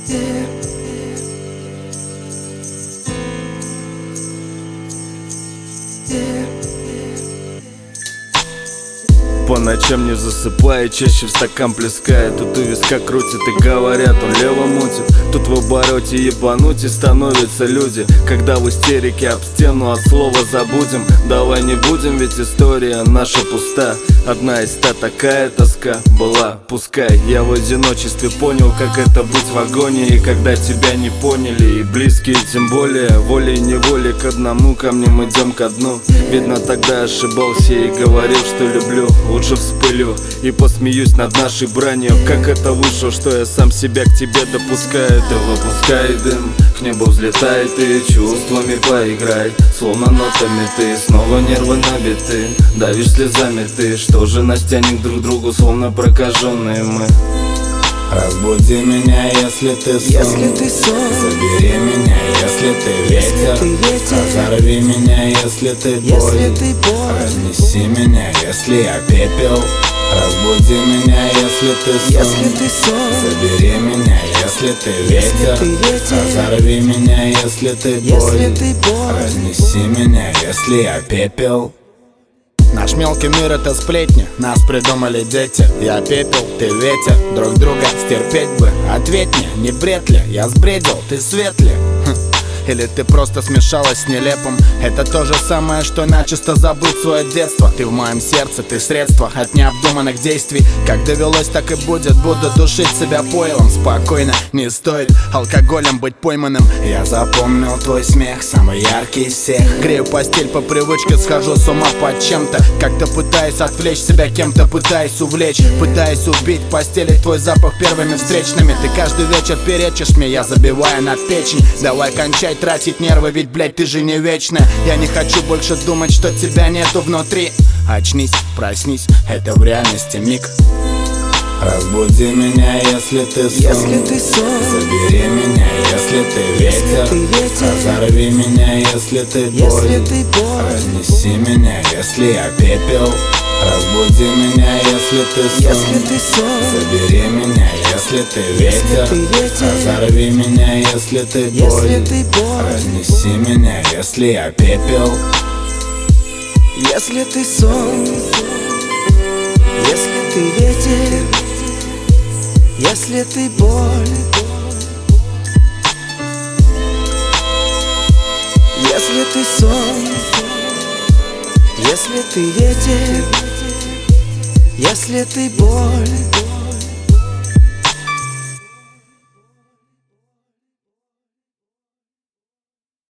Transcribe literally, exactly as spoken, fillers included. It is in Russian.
По ночам не засыпая, чаще в стакан плескает. Тут у виска крутит и говорят, он лево мутит. Тут в обороте ебануть и становятся люди. Когда в истерике об стену от слова забудем. Давай не будем, ведь история наша пуста. Одна из ста такая тоска была. Пускай я в одиночестве понял, как это быть в агонии. Когда тебя не поняли и близкие тем более. Волей-неволей к одному камнем идем ко дну. Видно, тогда ошибался и говорил, что люблю. Лучше вспылю и посмеюсь над нашей бранью. Как это вышло, что я сам себя к тебе допускаю. Ты выпускай дым, к небу взлетай ты, чувствами поиграй. Словно нотами ты, снова нервы набиты. Давишь слезами ты, что же нас тянет друг к другу, словно прокаженные мы. Разбуди меня, если ты сон, если ты сон. Забери меня, если ты ветер, ты ветер. Разорви меня, если ты боль, если ты боль. Разнеси меня, если я пепел. Разбуди меня, если ты сон, если ты сон. Забери меня, если ты ветер, ты ветер. Разорви меня, если ты боль, если ты боль. Разнеси меня, если я пепел. Наш мелкий мир — это сплетни, нас придумали дети. Я пепел, ты ветер, друг друга стерпеть бы. Ответь мне, не бред ли? Я сбредил, ты свет ли? Или ты просто смешалась с нелепым? Это то же самое, что начисто забыть свое детство. Ты в моем сердце, ты средство от необдуманных действий. Как довелось, так и будет, буду душить себя пойлом. Спокойно, не стоит алкоголем быть пойманным. Я запомнил твой смех, самый яркий из всех. Грею постель по привычке, схожу с ума под чем-то. Как-то пытаюсь отвлечь себя кем-то, пытаюсь увлечь. Пытаюсь убить в постели твой запах первыми встречными. Ты каждый вечер перечишь мне, я забиваю на печень. Давай кончай тратить нервы, ведь, блядь, ты же не вечная. Я не хочу больше думать, что тебя нету внутри. Очнись, проснись, это в реальности миг. Разбуди меня, если ты сон, если ты сон. Забери меня, если ты ветер, ты ветер. Разорви меня, если ты боль, если ты боль. Разнеси меня, если я пепел. Разбуди меня, если ты сон, если ты сон. Забери меня, если ты ветер, ты ветер. Разорви меня, если ты боль, если ты боль. Разнеси меня, если я пепел. Если ты сон, если ты ветер, если ты боль, если ты сон, если ты ветер, если ты боль.